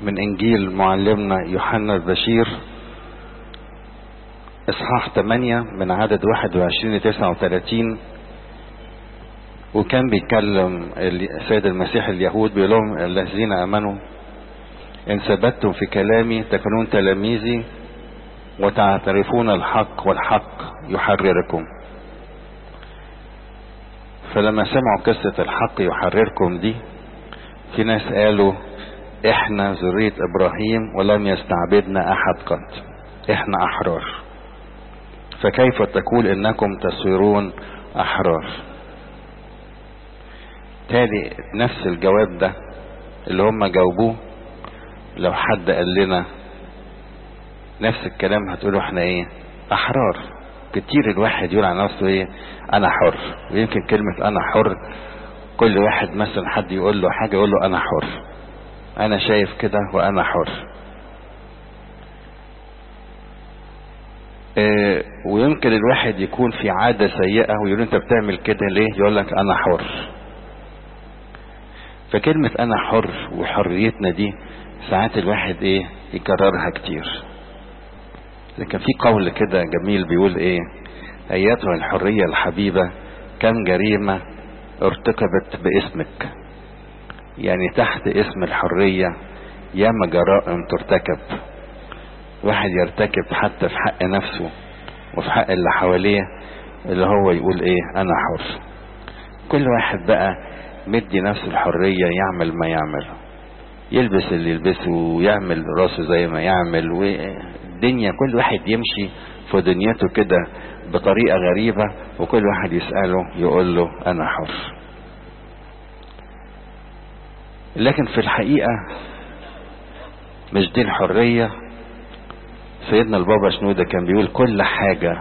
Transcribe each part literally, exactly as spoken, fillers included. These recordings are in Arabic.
من انجيل معلمنا يوحنا البشير اصحاح ثمانية من عدد واحد وعشرين لتسعة وثلاثين. وكان بيتكلم السيد المسيح اليهود بيقول لهم الذين امنوا ان ثبتتم في كلامي تكونون تلاميذي وتعترفون الحق والحق يحرركم. فلما سمعوا قصة الحق يحرركم دي، في ناس قالوا احنا ذرية ابراهيم ولم يستعبدنا احد قط، احنا احرار، فكيف تقول انكم تصيرون احرار؟ تالي نفس الجواب ده اللي هم جاوبوه، لو حد قال لنا نفس الكلام هتقولوا احنا ايه؟ احرار. كتير الواحد يقول عن نفسه ايه؟ انا حر. ويمكن كلمة انا حر كل واحد مثلا حد يقول له حاجة يقول له انا حر، انا شايف كده وانا حر. اه ويمكن الواحد يكون في عادة سيئة ويقول انت بتعمل كده ليه؟ يقول لك انا حر. فكلمة انا حر وحريتنا دي ساعات الواحد ايه يكررها كتير. لكن في قول كده جميل بيقول ايه؟ ايتها الحرية الحبيبة كم جريمة ارتكبت باسمك. يعني تحت اسم الحرية ياما جرائم ترتكب، واحد يرتكب حتى في حق نفسه وفي حق اللي حواليه، اللي هو يقول ايه؟ انا حر. كل واحد بقى مدي نفسه الحرية يعمل ما يعمل، يلبس اللي يلبسه ويعمل راسه زي ما يعمل، والدنيا كل واحد يمشي في دنيته كده بطريقة غريبة، وكل واحد يسأله يقول له انا حر. لكن في الحقيقة مش دي الحرية. سيدنا البابا شنودة كان بيقول كل حاجة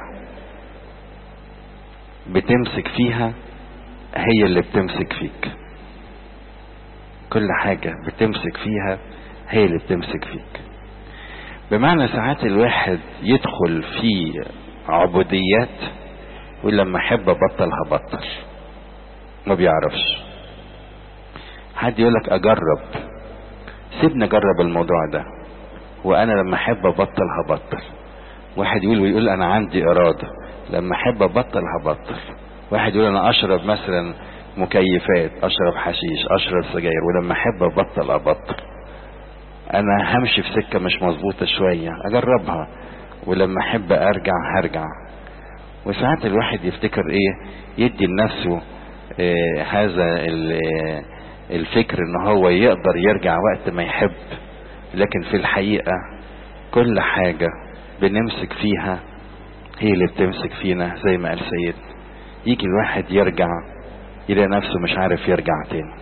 بتمسك فيها هي اللي بتمسك فيك. كل حاجة بتمسك فيها هي اللي بتمسك فيك. بمعنى ساعات الواحد يدخل في عبوديات ولما احب ابطل هبطل، ما بيعرفش. حد يقولك اجرب، سيبني اجرب الموضوع ده، وانا لما احب ابطل هبطل. واحد يقول ويقول انا عندي ارادة، لما احب ابطل هبطل. واحد يقول انا اشرب مثلا مكيفات، اشرب حشيش، اشرب سجاير، ولما احب ابطل ابطل. انا همشي في سكة مش مظبوطة شوية اجربها، ولما احب ارجع هرجع. وساعات الواحد يفتكر ايه؟ يدي لنفسه إيه هذا الفكر ان هو يقدر يرجع وقت ما يحب. لكن في الحقيقة كل حاجة بنمسك فيها هي اللي بتمسك فينا. زي ما قال سيدنا، يجي الواحد يرجع يلاقي نفسه مش عارف يرجع تاني.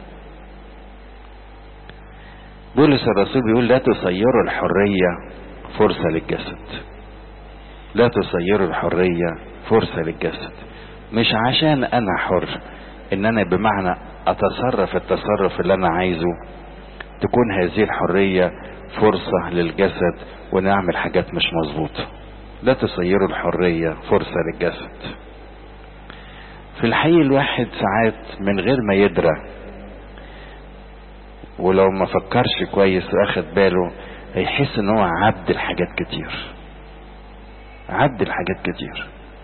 بولس الرسول بيقول لا تصيروا الحرية فرصة للجسد. لا تصيروا الحرية فرصة للجسد. مش عشان انا حر ان انا بمعنى اتصرف التصرف اللي انا عايزه تكون هذه الحرية فرصة للجسد ونعمل حاجات مش مظبوطة. لا تصيروا الحرية فرصة للجسد. في الحقيقة الواحد ساعات من غير ما يدرى، ولو ما فكرش كويس واخد باله، هيحس ان هو عبد الحاجات كتير. عبد الحاجات كتير.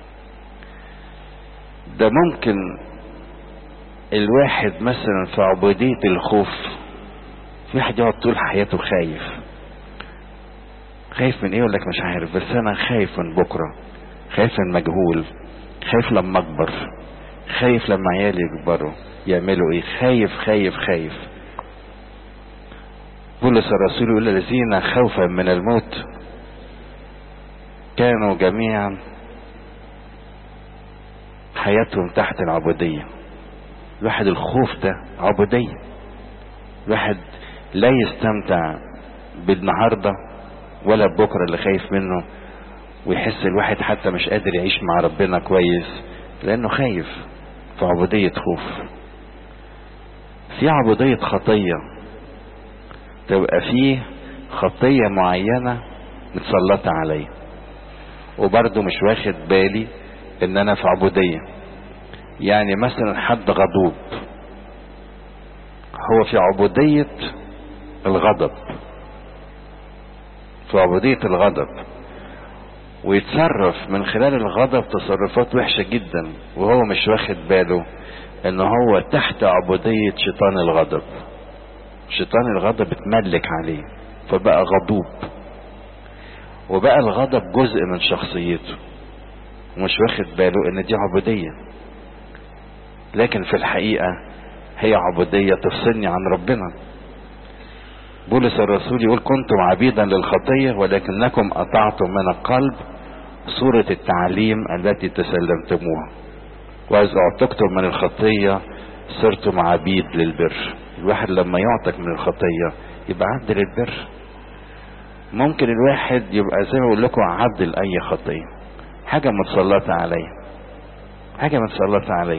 ده ممكن الواحد مثلا في عبودية الخوف، في واحد يقعد طول حياته خايف. خايف من ايه؟ يقول لك مش عارف، بس انا خايف من بكرة، خايف من مجهول، خايف لما اكبر، خايف لما عيالي يكبروا يعملوا ايه، خايف خايف خايف. بولس الرسول يقول الذين خوفا من الموت كانوا جميعا حياتهم تحت العبودية. الواحد الخوف ده عبودية. الواحد لا يستمتع بالنهاردة ولا بكرة اللي خايف منه، ويحس الواحد حتى مش قادر يعيش مع ربنا كويس لانه خايف. في عبودية خوف. في عبودية خطية، تبقى فيه خطية معينة متسلطة علي وبرضه مش واخد بالي ان انا في عبودية. يعني مثلا حد غضوب، هو في عبودية الغضب، في عبودية الغضب، ويتصرف من خلال الغضب تصرفات وحشة جدا وهو مش واخد باله ان هو تحت عبودية شيطان الغضب. شيطان الغضب اتملك عليه فبقى غضوب، وبقى الغضب جزء من شخصيته ومش واخد باله ان دي عبودية، لكن في الحقيقة هي عبودية تفصلني عن ربنا. بولس الرسول يقول كنتم عبيدا للخطية ولكنكم قطعتم من القلب صورة التعليم التي تسلمتموها، وإذ اعتقتم من الخطية صرتم عبيد للبر. الواحد لما يعتق من الخطية يبقى عبد للبر. ممكن الواحد يبقى زي ما اقول لكم عبد لأي خطية، حاجة متسلطة عليه، حاجة متسلطة عليه،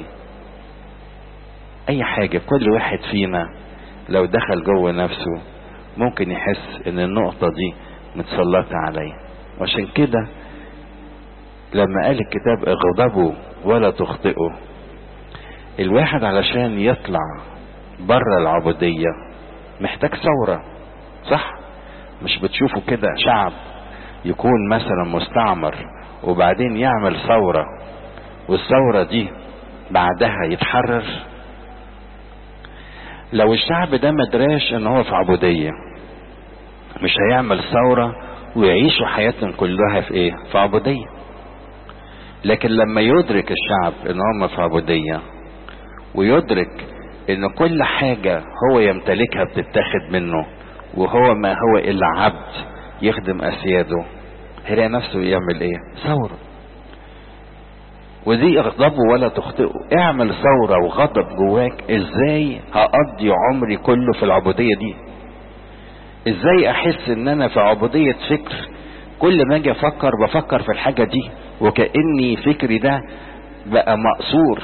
أي حاجة. كل واحد فينا لو دخل جوه نفسه ممكن يحس ان النقطة دي متسلطة عليه. وعشان كده لما قال الكتاب اغضبوا ولا تخطئوا، الواحد علشان يطلع بره العبودية محتاج ثورة، صح؟ مش بتشوفوا كده شعب يكون مثلا مستعمر وبعدين يعمل ثورة والثورة دي بعدها يتحرر؟ لو الشعب ده مدراش ان هو في عبودية مش هيعمل ثورة ويعيشوا حياتهم كلها في ايه؟ في عبودية. لكن لما يدرك الشعب ان هم في عبودية ويدرك ان كل حاجة هو يمتلكها بتتاخد منه وهو ما هو الا عبد يخدم اسياده، هيلاقي نفسه يعمل ايه؟ ثورة. ودي اغضبوا ولا تخطئوا، اعمل ثورة وغضب جواك. ازاي هقضي عمري كله في العبودية دي؟ ازاي احس ان انا في عبودية فكر كل ما اجي افكر بفكر في الحاجة دي وكأني فكري ده بقى مقصور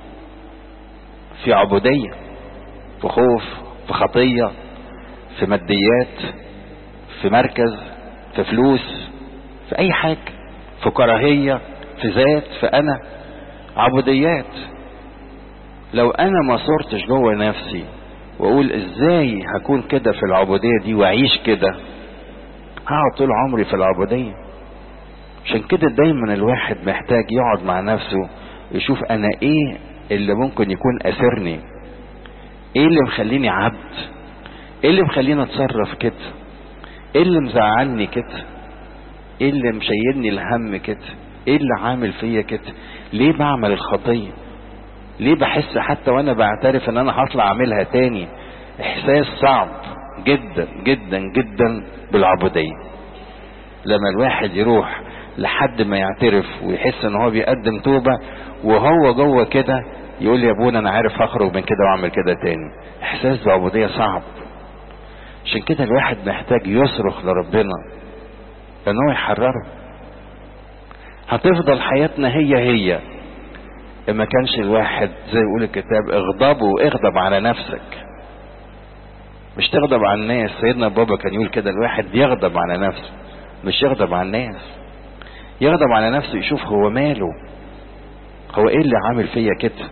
في عبودية، في خوف، في خطية، في ماديات، في مركز، في فلوس، في اي حاجة، في كراهية، في ذات، في انا، عبوديات. لو انا ما صرتش جوه نفسي واقول ازاي هكون كده في العبودية دي واعيش كده، هقعد طول عمري في العبودية. عشان كده دايما الواحد محتاج يقعد مع نفسه يشوف انا ايه اللي ممكن يكون اسرني، ايه اللي مخليني عبد، ايه اللي مخليني اتصرف كده، ايه اللي مزعلني كده، ايه اللي مشيلني الهم كده، ايه اللي عامل فيا كده، ليه بعمل الخطية، ليه بحس حتى وانا بعترف ان انا هطلع اعملها تاني. احساس صعب جدا جدا جدا بالعبودية. لما الواحد يروح لحد ما يعترف ويحس ان هو بيقدم توبة وهو جوه كده يقول يا ابونا انا عارف هخرج من كده واعمل كده تاني، احساس بعبودية صعب. عشان كده الواحد محتاج يصرخ لربنا ان هو يحرره. هتفضل حياتنا هي هي اما كانش الواحد زي يقول الكتاب اغضبوا واغضب على نفسك، مش تغضب على الناس. سيدنا بابا كان يقول كده الواحد يغضب على نفسه مش يغضب على الناس. يغضب على نفسه يشوف هو ماله، هو ايه اللي عامل فيا كده.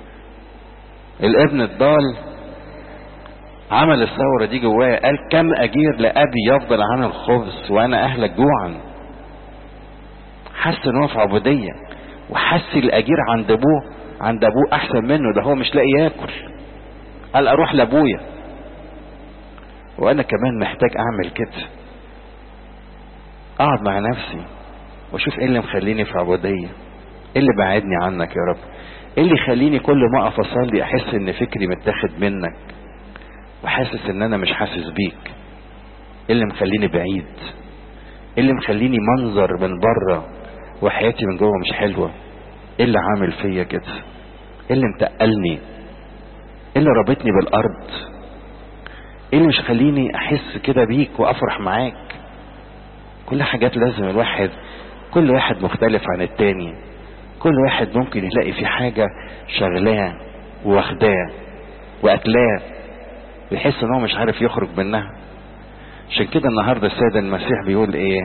الابن الضال عمل الثورة دي جواه، قال كم اجير لابي يفضل عن الخبز وانا اهلك جوعا. حس ان هو في عبودية وحس الاجير عند ابوه عند ابوه احسن منه، ده هو مش لاقي ياكل، قال اروح لابويا. وانا كمان محتاج اعمل كده، اقعد مع نفسي واشوف ايه اللي مخليني في عبودية، ايه اللي بعدني عنك يا رب، ايه اللي يخليني كل ما اقف اصلي احس ان فكري متاخد منك وحاسس ان انا مش حاسس بيك، ايه اللي مخليني بعيد، ايه اللي مخليني منظر من بره وحياتي من جوه مش حلوة، ايه اللي عامل فيا كده، ايه اللي متقلني، ايه اللي رابطني بالارض، ايه اللي مش خليني احس كده بيك وافرح معاك. كل حاجات لازم الواحد، كل واحد مختلف عن التاني، كل واحد ممكن يلاقي في حاجة شغلاه واخداه واكلاه ويحس ان هو مش عارف يخرج منها. عشان كده النهاردة السيد المسيح بيقول ايه؟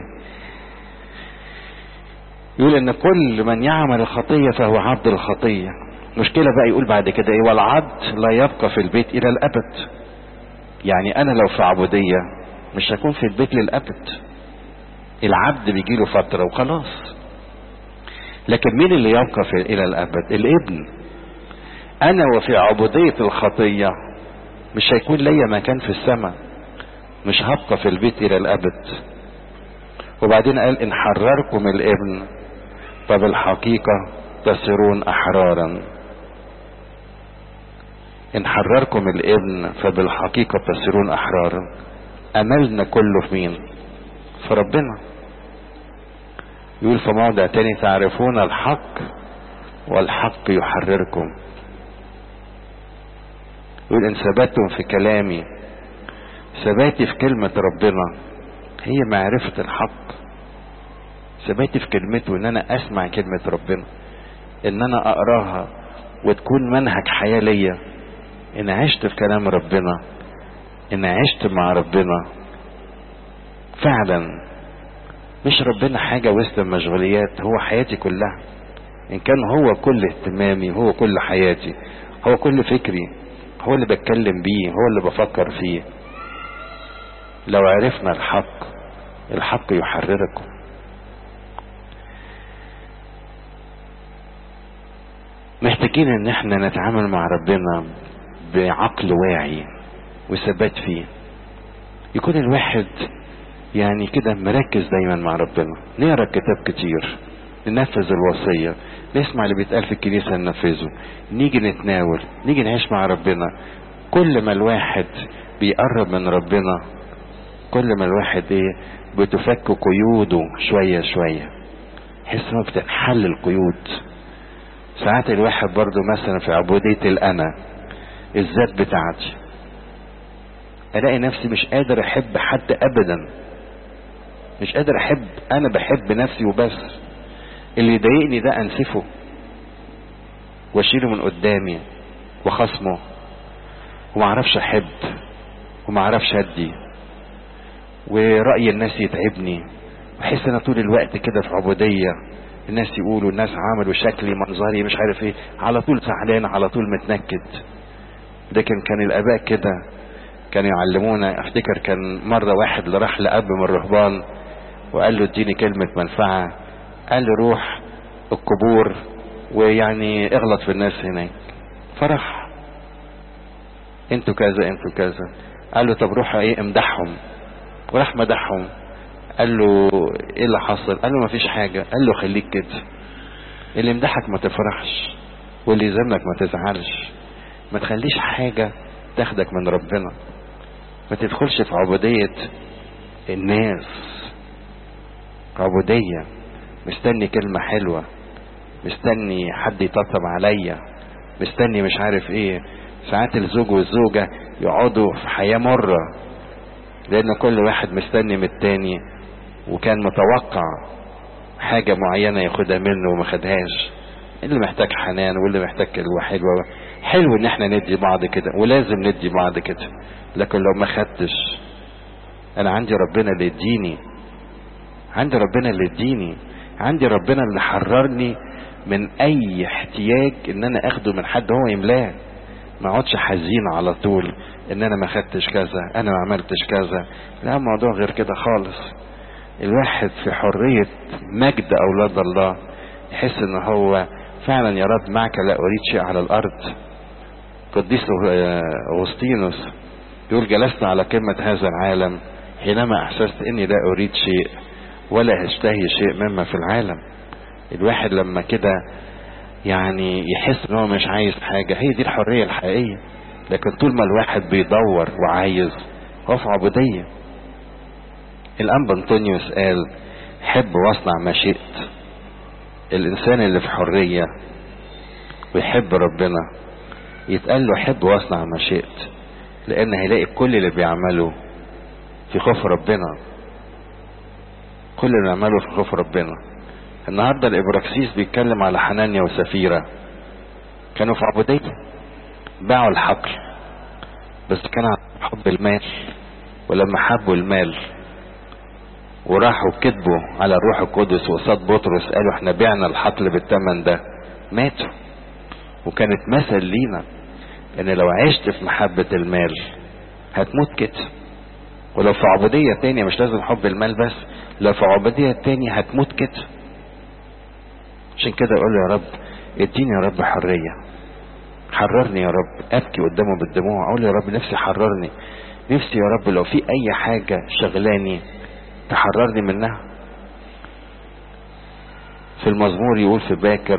يقول ان كل من يعمل الخطية فهو عبد الخطية. مشكلة بقى يقول بعد كده ايه؟ والعبد لا يبقى في البيت الى الابد. يعني انا لو في عبودية مش هكون في البيت للابد، العبد بيجيله فترة وخلاص، لكن مين اللي يبقى في الى الابد؟ الابن. انا وفي عبودية الخطية مش هيكون ليا مكان في السماء، مش هبقى في البيت الى الابد. وبعدين قال ان حرركم الابن فبالحقيقة تصيرون احرارا. ان حرركم الابن فبالحقيقة تصيرون احرارا. املنا كله في مين؟ في ربنا. يقول في موضع تاني تعرفون الحق والحق يحرركم. يقول ان ثبتتم في كلامي، ثباتي في كلمة ربنا هي معرفة الحق. ثباتي في كلمته ان انا اسمع كلمة ربنا، ان انا اقراها وتكون منهج حياة ليا، ان عشت في كلام ربنا، ان عشت مع ربنا فعلا. مش ربنا حاجة وسط المشغوليات، هو حياتي كلها. ان كان هو كل اهتمامي، هو كل حياتي، هو كل فكري، هو اللي بتكلم بيه، هو اللي بفكر فيه. لو عرفنا الحق، الحق يحرركم. محتاجين ان احنا نتعامل مع ربنا بعقل واعي وثبات فيه. يكون الواحد يعني كده مركز دايما مع ربنا. نقرا كتاب كتير، ننفذ الوصية، نسمع اللي بيتقال في الكنيسة ننفذه، نيجي نتناول، نيجي نعيش مع ربنا. كل ما الواحد بيقرب من ربنا، كل ما الواحد ايه بتفك قيوده شوية شوية، يحس انه بتنحل القيود. ساعات الواحد برضو مثلا في عبودية الانا، الذات بتاعتي، الاقي نفسي مش قادر احب حد ابدا، مش قادر احب، انا بحب نفسي وبس. اللي يضايقني ده انسفه واشيله من قدامي وخصمه، ومعرفش احب ومعرفش ادي، ورأي الناس يتعبني، واحس انا طول الوقت كده في عبودية. الناس يقولوا، الناس عملوا شكلي منظري مش عارف ايه، على طول زعلان، على طول متنكد. لكن كان الاباء كده كانوا يعلمونا. افتكر كان مرة واحد اللي راح لأب من الرهبان وقال له اديني كلمة منفعة، قال له روح القبور ويعني اغلط في الناس هناك. فرح، انتوا كذا انتوا كذا. قال له طب روح ايه امدحهم، وراح مدحهم. قال له ايه اللي حصل؟ قال له ما فيش حاجة. قال له خليك كده، اللي يمدحك ما تفرحش، واللي يذمك ما تزعلش. ما تخليش حاجة تاخدك من ربنا، ما تدخلش في عبودية الناس. عبودية مستني كلمة حلوة، مستني حد يطبطب عليا، مستني مش عارف ايه. ساعات الزوج والزوجة يقعدوا في حياة مرة لان كل واحد مستني من التاني، وكان متوقع حاجة معينة ياخدها منه وما خدهاش. اللي محتاج حنان واللي محتاج كلمة حلوة. حلو ان احنا ندي بعض كده، ولازم ندي بعض كده. لكن لو ما خدتش، انا عندي ربنا اللي يديني، عندي ربنا اللي يديني، عندي ربنا اللي حررني من اي احتياج ان انا اخده من حد هو يملاه. ما اقعدش حزين على طول ان انا ما خدتش كذا، انا ما عملتش كذا. لا، الموضوع غير كده خالص. الواحد في حرية مجد اولاد الله يحس ان هو فعلا يا رب معك لا اريد شيء على الارض. قديس اغسطينوس يقول جلست على قمة هذا العالم حينما احسست اني لا اريد شيء ولا اشتهي شيء مما في العالم. الواحد لما كده يعني يحس ان هو مش عايز حاجة، هي دي الحرية الحقيقية. لكن طول ما الواحد بيدور وعايز، هو في عبودية. الانبا انطونيوس قال حب واصنع ما شئت. الانسان اللي في حرية ويحب ربنا يتقال له حب واصنع ما شئت، لان هيلاقي كل اللي بيعمله في خوف ربنا. كل اللي بيعمله في خوف ربنا. النهاردة الابراكسيس بيتكلم على حنانيا وسفيرة، كانوا في عبودية، باعوا الحقل، بس كان حب المال. ولما حبوا المال وراحوا كذبوا على الروح القدس وصاد بطرس، قالوا احنا بعنا الحقل بالثمن ده، ماتوا. وكانت مثل لينا ان لو عشت في محبة المال هتموت كده. ولو في عبودية تانية مش لازم حب المال بس، لو في عبودية تانية هتموت كده. عشان كده اقول يا رب اديني يا رب حرية، حررني يا رب. ابكي قدامه بالدموع اقول يا رب نفسي حررني، نفسي يا رب لو في اي حاجة شغلاني تحررني منها. في المزمور يقول في باكر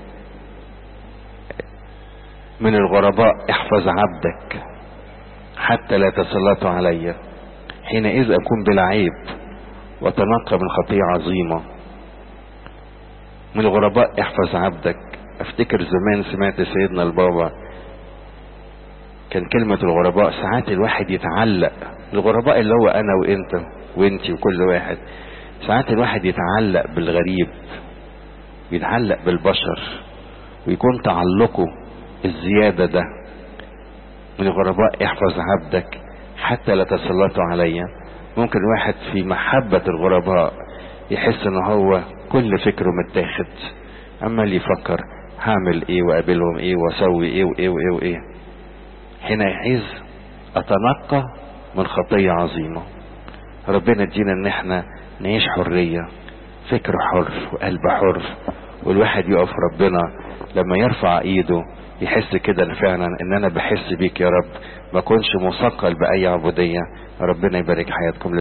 من الغرباء احفظ عبدك حتى لا تسلطوا علي، حينئذ اكون بلا عيب وتنقى من خطيئة عظيمة. من الغرباء احفظ عبدك. افتكر زمان سمعت سيدنا البابا كان كلمة الغرباء ساعات الواحد يتعلق، الغرباء اللي هو انا وانت وانتي وكل واحد، ساعات الواحد يتعلق بالغريب، يتعلق بالبشر، ويكون تعلقه الزيادة ده. من الغرباء احفظ عبدك حتى لا تسلطوا عليا. ممكن واحد في محبة الغرباء يحس ان هو كل فكره متاخد، عمال يفكر هعمل ايه وقابلهم ايه واسوي ايه وايه وايه وايه. حينئذ اتنقى من خطية عظيمة. ربنا ادينا ان احنا نعيش حرية، فكر حر وقلب حر، والواحد يقف ربنا لما يرفع ايده يحس كده ان فعلا ان انا بحس بيك يا رب، ما كنش مثقل باي عبودية. ربنا يبارك حياتكم.